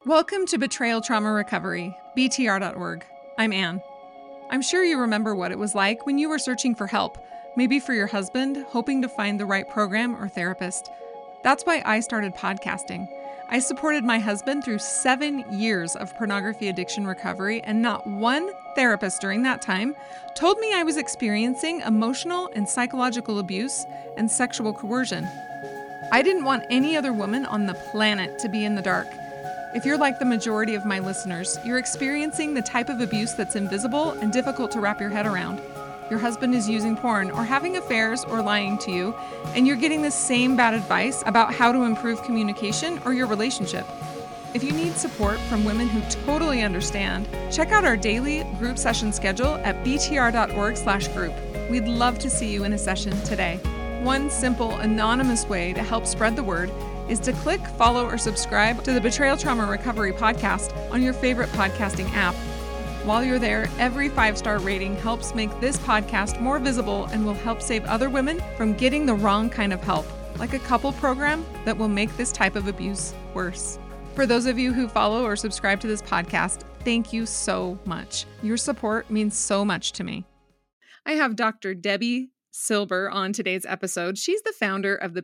Welcome to Betrayal Trauma Recovery, BTR.org. I'm Anne. I'm sure you remember what it was like when you were searching for help, maybe for your husband, hoping to find the right program or therapist. That's why I started podcasting. I supported my husband through 7 years of pornography addiction recovery, and not one therapist during that time told me I was experiencing emotional and psychological abuse and sexual coercion. I didn't want any other woman on the planet to be in the dark. If you're like the majority of my listeners, you're experiencing the type of abuse that's invisible and difficult to wrap your head around. Your husband is using porn or having affairs or lying to you, and you're getting the same bad advice about how to improve communication or your relationship. If you need support from women who totally understand, check out our daily group session schedule at btr.org/group. We'd love to see you in a session today. One simple, anonymous way to help spread the word is to click, follow, or subscribe to the Betrayal Trauma Recovery podcast on your favorite podcasting app. While you're there, every 5-star rating helps make this podcast more visible and will help save other women from getting the wrong kind of help, like a couple program that will make this type of abuse worse. For those of you who follow or subscribe to this podcast, thank you so much. Your support means so much to me. I have Dr. Debbie Silber on today's episode. She's the founder of the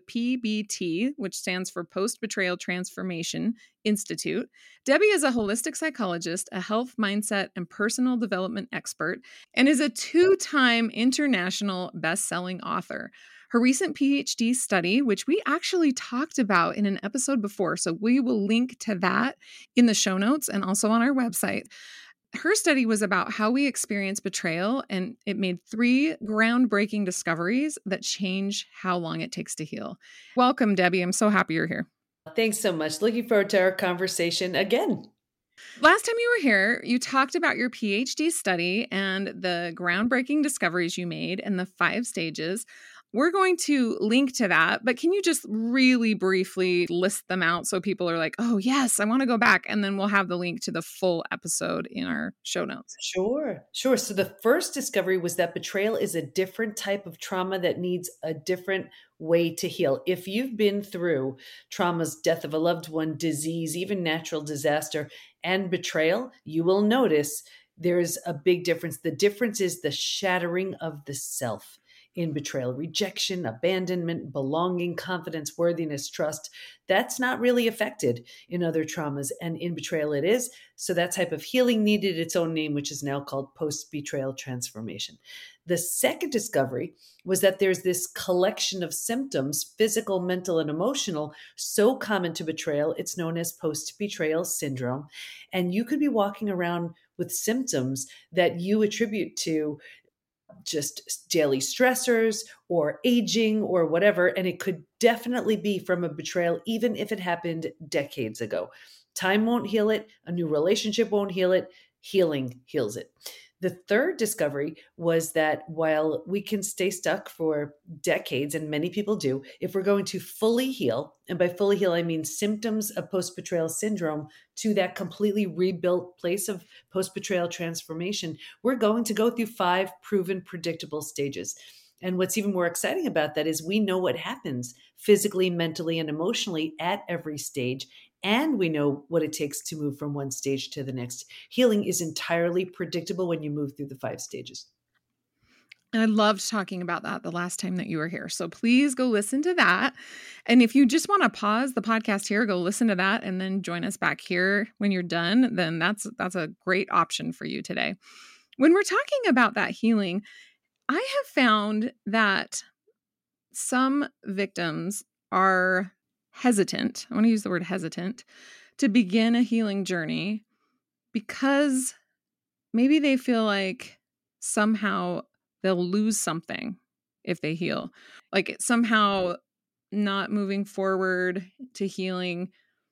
PBT, which stands for Post-Betrayal Transformation Institute. Debbie is a holistic psychologist, a health mindset and personal development expert, and is a 2-time international best-selling author. Her recent PhD study, which we actually talked about in an episode before, so we will link to that in the show notes and also on our website. Her study was about how we experience betrayal, and it made 3 groundbreaking discoveries that change how long it takes to heal. Welcome, Debbie. I'm so happy you're here. Thanks so much. Looking forward to our conversation again. Last time you were here, you talked about your PhD study and the groundbreaking discoveries you made and the 5 stages. We're going to link to that, but can you just really briefly list them out so people are like, oh, yes, I want to go back. And then we'll have the link to the full episode in our show notes. Sure. So the first discovery was that betrayal is a different type of trauma that needs a different way to heal. If you've been through traumas, death of a loved one, disease, even natural disaster, and betrayal, you will notice there's a big difference. The difference is the shattering of the self. In betrayal, rejection, abandonment, belonging, confidence, worthiness, trust, that's not really affected in other traumas. And in betrayal, it is. So that type of healing needed its own name, which is now called post-betrayal transformation. The second discovery was that there's this collection of symptoms, physical, mental, and emotional, so common to betrayal, it's known as post-betrayal syndrome. And you could be walking around with symptoms that you attribute to just daily stressors or aging or whatever. And it could definitely be from a betrayal, even if it happened decades ago. Time won't heal it. A new relationship won't heal it. Healing heals it. The third discovery was that while we can stay stuck for decades, and many people do, if we're going to fully heal, and by fully heal, I mean symptoms of post-betrayal syndrome to that completely rebuilt place of post-betrayal transformation, we're going to go through 5 proven predictable stages. And what's even more exciting about that is we know what happens physically, mentally, and emotionally at every stage. And we know what it takes to move from one stage to the next. Healing is entirely predictable when you move through the 5 stages. And I loved talking about that the last time that you were here. So please go listen to that. And if you just want to pause the podcast here, go listen to that and then join us back here when you're done, then that's a great option for you today. When we're talking about that healing, I have found that some victims are hesitant. I want to use the word hesitant to begin a healing journey because maybe they feel like somehow they'll lose something if they heal. Like somehow not moving forward to healing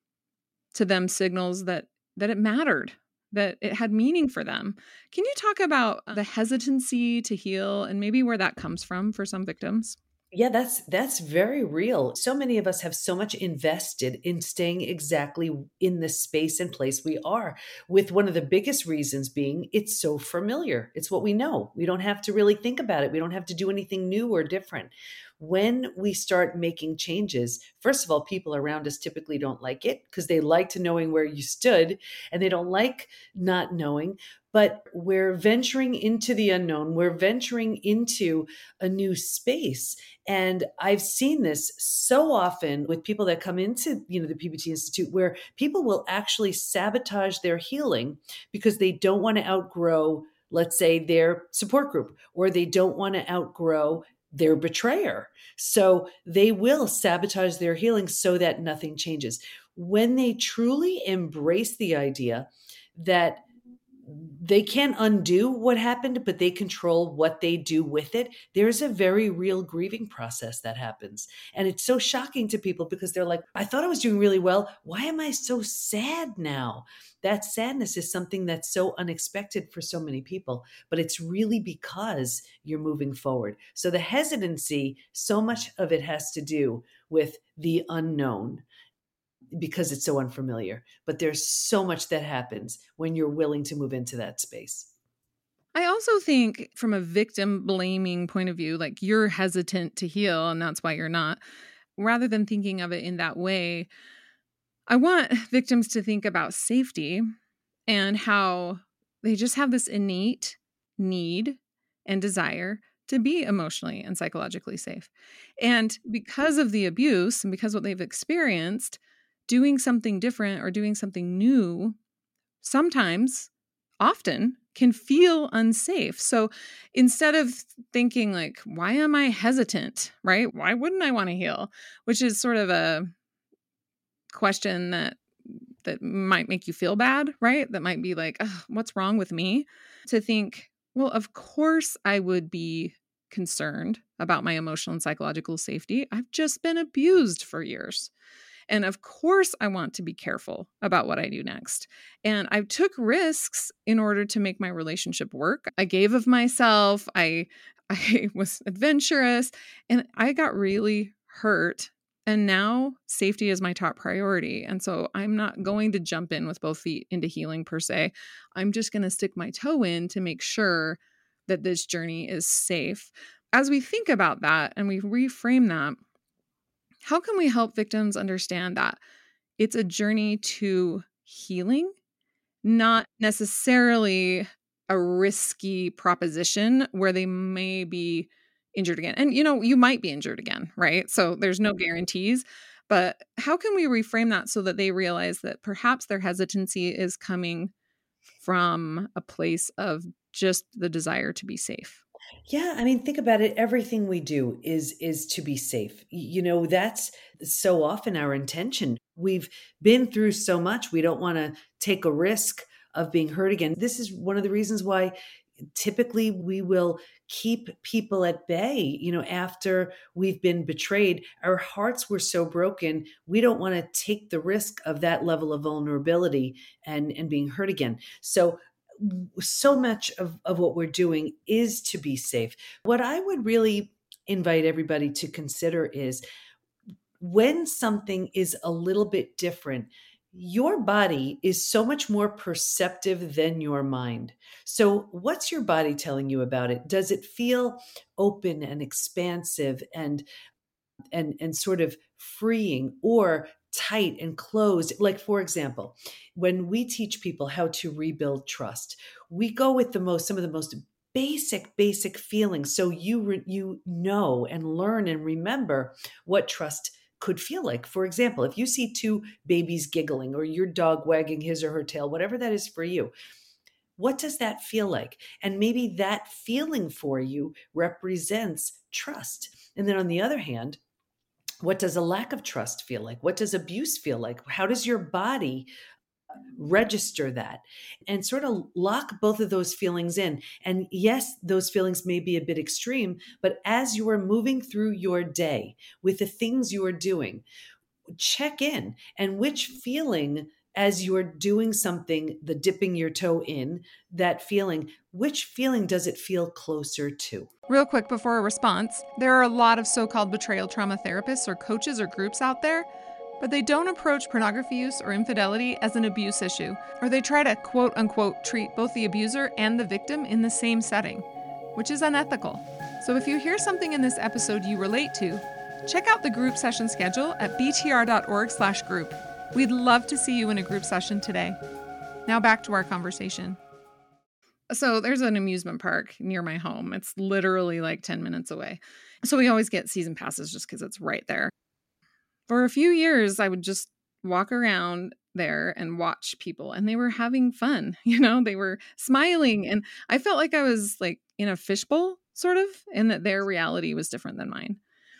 to them signals that it mattered, that it had meaning for them. Can you talk about the hesitancy to heal and maybe where that comes from for some victims? Yeah, that's very real. So many of us have so much invested in staying exactly in the space and place we are, with one of the biggest reasons being it's so familiar. It's what we know. We don't have to really think about it. We don't have to do anything new or different. when we start making changes, first of all, people around us typically don't like it because they liked knowing where you stood and they don't like not knowing. But we're venturing into the unknown. We're venturing into a new space. And I've seen this so often with people that come into, the PBT Institute, where people will actually sabotage their healing because they don't want to outgrow, let's say, their support group, or they don't want to outgrow their betrayer. So they will sabotage their healing so that nothing changes. When they truly embrace the idea that they can't undo what happened, but they control what they do with it, there's a very real grieving process that happens. And it's so shocking to people because they're like, I thought I was doing really well. Why am I so sad now? That sadness is something that's so unexpected for so many people, but it's really because you're moving forward. So the hesitancy, so much of it has to do with the unknown, because it's so unfamiliar. But there's so much that happens when you're willing to move into that space. I also think from a victim blaming point of view, like you're hesitant to heal and that's why you're not, rather than thinking of it in that way, I want victims to think about safety and how they just have this innate need and desire to be emotionally and psychologically safe. And because of the abuse and because of what they've experienced, doing something different or doing something new sometimes, often, can feel unsafe. So instead of thinking like, why am I hesitant, right? Why wouldn't I want to heal? Which is sort of a question that might make you feel bad, right? That might be like, what's wrong with me? To think, well, of course I would be concerned about my emotional and psychological safety. I've just been abused for years. And of course, I want to be careful about what I do next. And I took risks in order to make my relationship work. I gave of myself. I was adventurous and I got really hurt. And now safety is my top priority. And so I'm not going to jump in with both feet into healing per se. I'm just going to stick my toe in to make sure that this journey is safe. As we think about that and we reframe that, how can we help victims understand that it's a journey to healing, not necessarily a risky proposition where they may be injured again? And, you might be injured again, right? So there's no guarantees. But how can we reframe that so that they realize that perhaps their hesitancy is coming from a place of just the desire to be safe? Yeah, I mean, think about it. Everything we do is to be safe. That's so often our intention. We've been through so much. We don't want to take a risk of being hurt again. This is one of the reasons why typically we will keep people at bay, after we've been betrayed. Our hearts were so broken. We don't want to take the risk of that level of vulnerability and being hurt again. So much of what we're doing is to be safe. What I would really invite everybody to consider is when something is a little bit different, your body is so much more perceptive than your mind. So what's your body telling you about it? Does it feel open and expansive and sort of freeing, or tight and closed? Like, for example, when we teach people how to rebuild trust, we go with some of the most basic feelings. So you know and learn and remember what trust could feel like. For example, if you see two babies giggling or your dog wagging his or her tail, whatever that is for you, what does that feel like? And maybe that feeling for you represents trust. And then on the other hand, what does a lack of trust feel like? What does abuse feel like? How does your body register that? And sort of lock both of those feelings in. And yes, those feelings may be a bit extreme, but as you are moving through your day with the things you are doing, check in. And which feeling, as you're doing something, the dipping your toe in, that feeling, which feeling does it feel closer to? Real quick before a response, there are a lot of so-called betrayal trauma therapists or coaches or groups out there, but they don't approach pornography use or infidelity as an abuse issue, or they try to quote-unquote treat both the abuser and the victim in the same setting, which is unethical. So if you hear something in this episode you relate to, check out the group session schedule at btr.org/group. We'd love to see you in a group session today. Now back to our conversation. So there's an amusement park near my home. It's literally like 10 minutes away. So we always get season passes just because it's right there. For a few years, I would just walk around there and watch people, and they were having fun. They were smiling, and I felt like I was like in a fishbowl sort of, and that their reality was different than mine.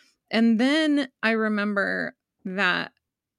And then I remember that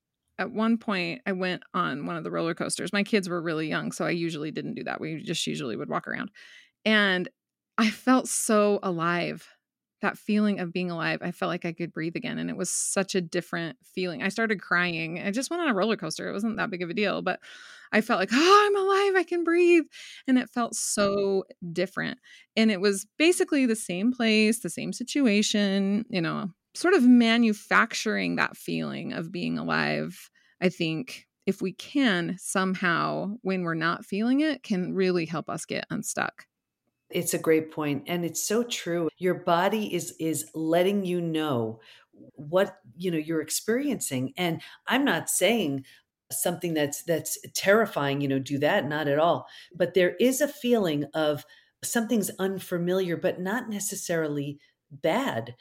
at one point I went on one of the roller coasters. My kids were really young, so I usually didn't do that. We just usually would walk around. And I felt so alive. That feeling of being alive, I felt like I could breathe again. And it was such a different feeling. I started crying. I just went on a roller coaster. It wasn't that big of a deal, but I felt like, oh, I'm alive. I can breathe. And it felt so different. And it was basically the same place, the same situation, sort of manufacturing that feeling of being alive. I think if we can somehow, when we're not feeling it, can really help us get unstuck. It's a great point, and it's so true. Your body is letting you know what you're experiencing. And I'm not saying something that's terrifying, do that, not at all. But there is a feeling of something's unfamiliar, but not necessarily bad.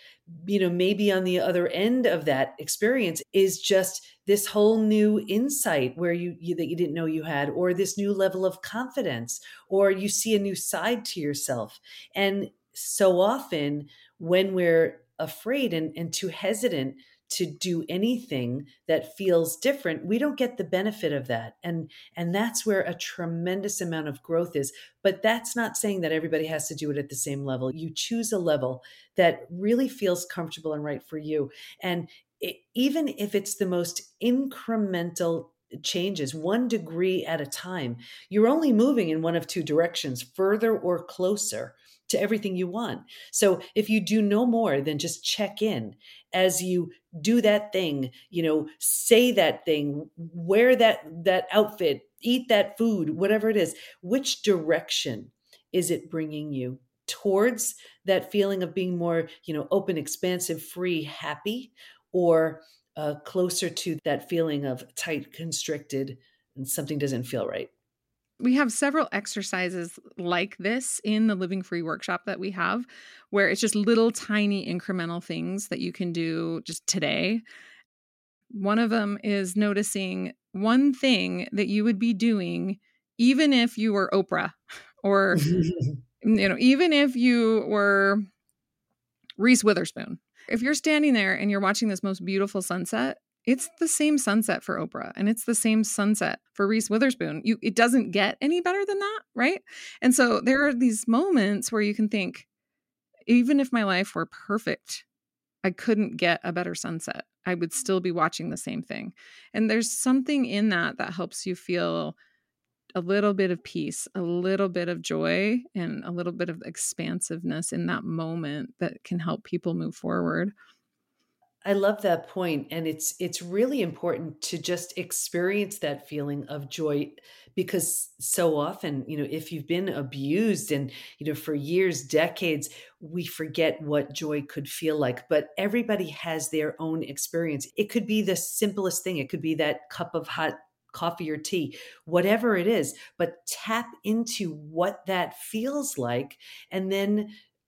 Maybe on the other end of that experience is just this whole new insight where you that you didn't know you had, or this new level of confidence, or you see a new side to yourself. And so often when we're afraid and too hesitant to do anything that feels different, we don't get the benefit of that. And that's where a tremendous amount of growth is. But that's not saying that everybody has to do it at the same level. You choose a level that really feels comfortable and right for you. And even if it's the most incremental changes, 1 degree at a time, you're only moving in one of two directions, further or closer to everything you want. So if you do no more than just check in as you do that thing, say that thing, wear that outfit, eat that food, whatever it is, which direction is it bringing you? Towards that feeling of being more, open, expansive, free, happy, or closer to that feeling of tight, constricted, and something doesn't feel right? We have several exercises like this in the Living Free workshop that we have, where it's just little tiny incremental things that you can do just today. One of them is noticing one thing that you would be doing even if you were Oprah, or even if you were Reese Witherspoon. If you're standing there and you're watching this most beautiful sunset, it's the same sunset for Oprah, and it's the same sunset for Reese Witherspoon. It doesn't get any better than that, right? And so there are these moments where you can think, even if my life were perfect, I couldn't get a better sunset. I would still be watching the same thing. And there's something in that helps you feel a little bit of peace, a little bit of joy, and a little bit of expansiveness in that moment that can help people move forward. I love that point, and it's really important to just experience that feeling of joy, because so often, if you've been abused and, for years, decades, we forget what joy could feel like. But everybody has their own experience. It could be the simplest thing. It could be that cup of hot coffee or tea, whatever it is, but tap into what that feels like, and then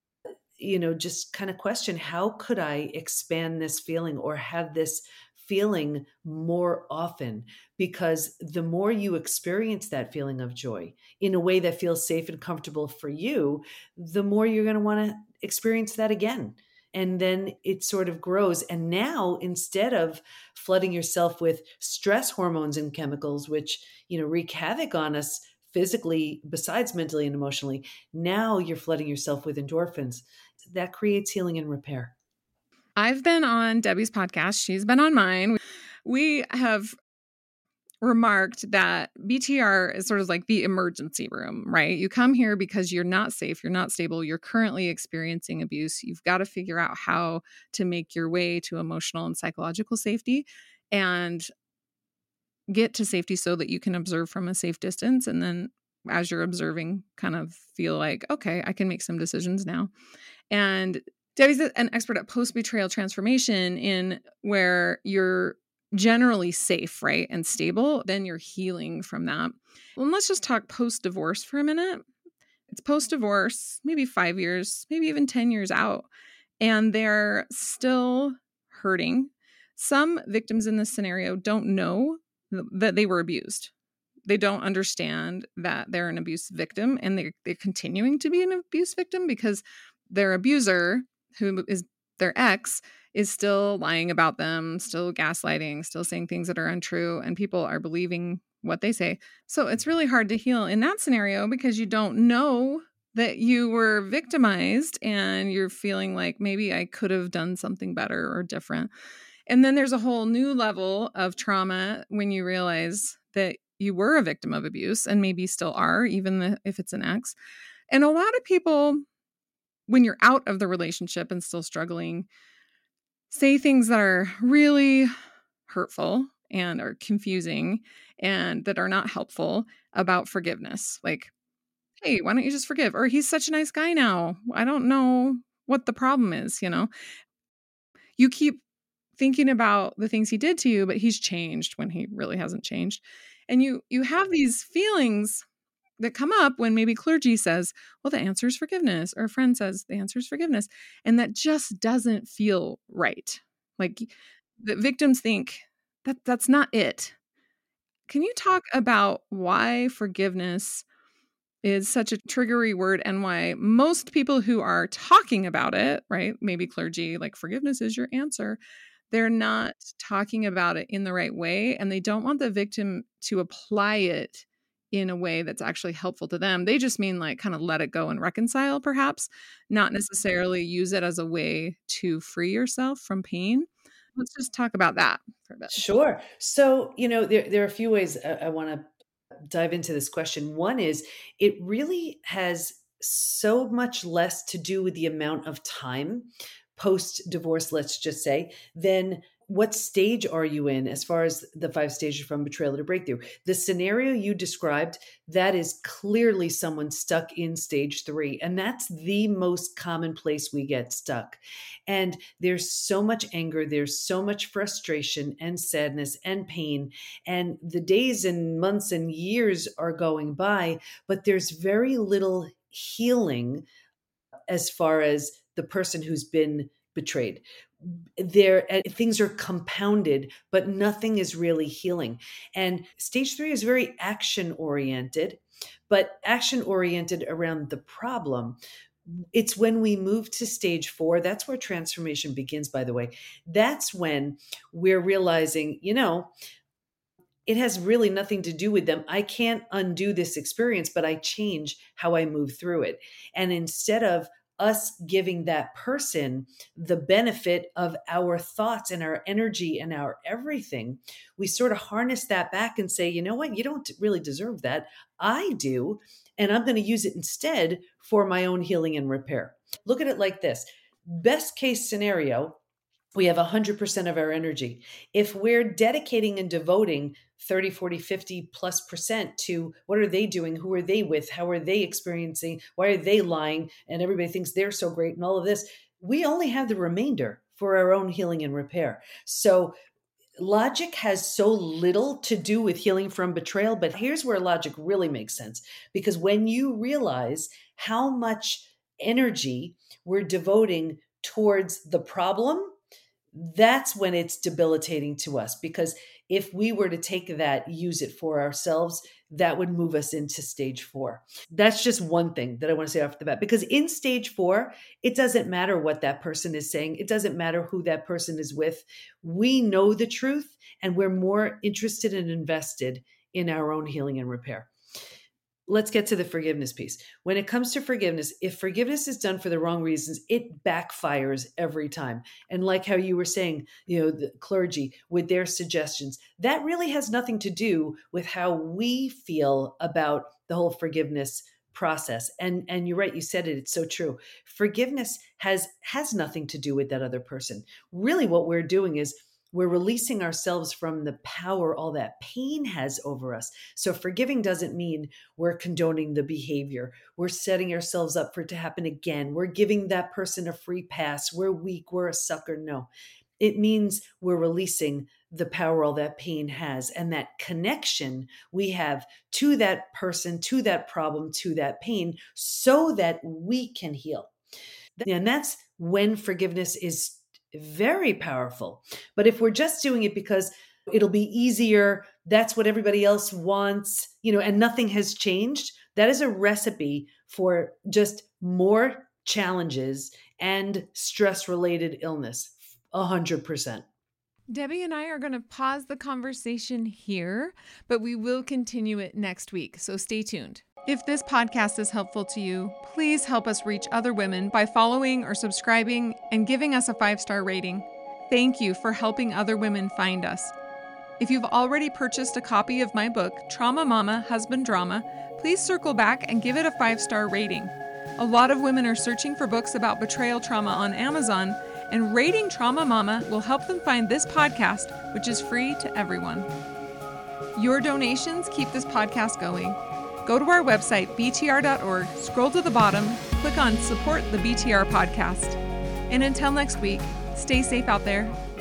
just kind of question, how could I expand this feeling or have this feeling more often? Because the more you experience that feeling of joy in a way that feels safe and comfortable for you, the more you're going to want to experience that again. And then it sort of grows. And now, instead of flooding yourself with stress hormones and chemicals, which, wreak havoc on us physically, besides mentally and emotionally, now you're flooding yourself with endorphins. That creates healing and repair. I've been on Debbie's podcast. She's been on mine. We have remarked that BTR is sort of like the emergency room, right? You come here because you're not safe, you're not stable, you're currently experiencing abuse. You've got to figure out how to make your way to emotional and psychological safety and get to safety so that you can observe from a safe distance. And then as you're observing, kind of feel like, okay, I can make some decisions now. And Debbie's an expert at post-betrayal transformation, in where you're generally safe, right, and stable, then you're healing from that. Well, let's just talk post-divorce for a minute. It's post-divorce, maybe 5 years, maybe even 10 years out, and they're still hurting. Some victims in this scenario don't know that they were abused. They don't understand that they're an abuse victim, and they're continuing to be an abuse victim because their abuser, who is their ex, is still lying about them, still gaslighting, still saying things that are untrue, and people are believing what they say. So it's really hard to heal in that scenario because you don't know that you were victimized, and you're feeling like maybe I could have done something better or different. And then there's a whole new level of trauma when you realize that you were a victim of abuse, and maybe still are, even if it's an ex. And a lot of people, when you're out of the relationship and still struggling, say things that are really hurtful and are confusing and that are not helpful about forgiveness. Like, hey, why don't you just forgive? Or he's such a nice guy now. I don't know what the problem is, You keep thinking about the things he did to you, but he's changed when he really hasn't changed. And you have these feelings that come up when maybe clergy says, well, the answer is forgiveness, or a friend says the answer is forgiveness. And that just doesn't feel right. Like, the victims think that that's not it. Can you talk about why forgiveness is such a triggery word, and why most people who are talking about it, right? Maybe clergy, like, forgiveness is your answer. They're not talking about it in the right way, and they don't want the victim to apply it in a way that's actually helpful to them. They just mean, like, kind of let it go and reconcile, perhaps, not necessarily use it as a way to free yourself from pain. Let's just talk about that for a bit. Sure. So, there are a few ways I want to dive into this question. One is, it really has so much less to do with the amount of time post divorce, let's just say, than what stage are you in as far as the 5 stages from betrayal to breakthrough. The scenario you described, that is clearly someone stuck in stage 3. And that's the most common place we get stuck. And there's so much anger, there's so much frustration and sadness and pain. And the days and months and years are going by, but there's very little healing as far as the person who's been betrayed. Things are compounded, but nothing is really healing. And stage 3 is very action oriented, but action oriented around the problem. It's when we move to stage 4, that's where transformation begins, by the way. That's when we're realizing, it has really nothing to do with them. I can't undo this experience, but I change how I move through it. And instead of us giving that person the benefit of our thoughts and our energy and our everything, we sort of harness that back and say, you know what? You don't really deserve that. I do. And I'm going to use it instead for my own healing and repair. Look at it like this. Best case scenario, we have 100% of our energy. If we're dedicating and devoting 30, 40, 50 plus percent to what are they doing? Who are they with? How are they experiencing? Why are they lying? And everybody thinks they're so great and all of this. We only have the remainder for our own healing and repair. So logic has so little to do with healing from betrayal, but here's where logic really makes sense. Because when you realize how much energy we're devoting towards the problem, that's when it's debilitating to us. Because if we were to take that, use it for ourselves, that would move us into stage 4. That's just one thing that I want to say off the bat, because in stage 4, it doesn't matter what that person is saying. It doesn't matter who that person is with. We know the truth, and we're more interested and invested in our own healing and repair. Let's get to the forgiveness piece. When it comes to forgiveness, if forgiveness is done for the wrong reasons, it backfires every time. And like how you were saying, the clergy with their suggestions, that really has nothing to do with how we feel about the whole forgiveness process. And you're right, you said it, it's so true. Forgiveness has nothing to do with that other person. Really what we're doing is we're releasing ourselves from the power all that pain has over us. So forgiving doesn't mean we're condoning the behavior. We're setting ourselves up for it to happen again. We're giving that person a free pass. We're weak. We're a sucker. No, it means we're releasing the power all that pain has and that connection we have to that person, to that problem, to that pain, so that we can heal. And that's when forgiveness is very powerful. But if we're just doing it because it'll be easier, that's what everybody else wants, and nothing has changed, that is a recipe for just more challenges and stress-related illness. 100%. Debbie and I are going to pause the conversation here, but we will continue it next week, so stay tuned. If this podcast is helpful to you, please help us reach other women by following or subscribing and giving us a 5-star rating. Thank you for helping other women find us. If you've already purchased a copy of my book, Trauma Mama, Husband Drama, please circle back and give it a 5-star rating. A lot of women are searching for books about betrayal trauma on Amazon, and rating Trauma Mama will help them find this podcast, which is free to everyone. Your donations keep this podcast going. Go to our website, btr.org, scroll to the bottom, click on Support the BTR Podcast. And until next week, stay safe out there.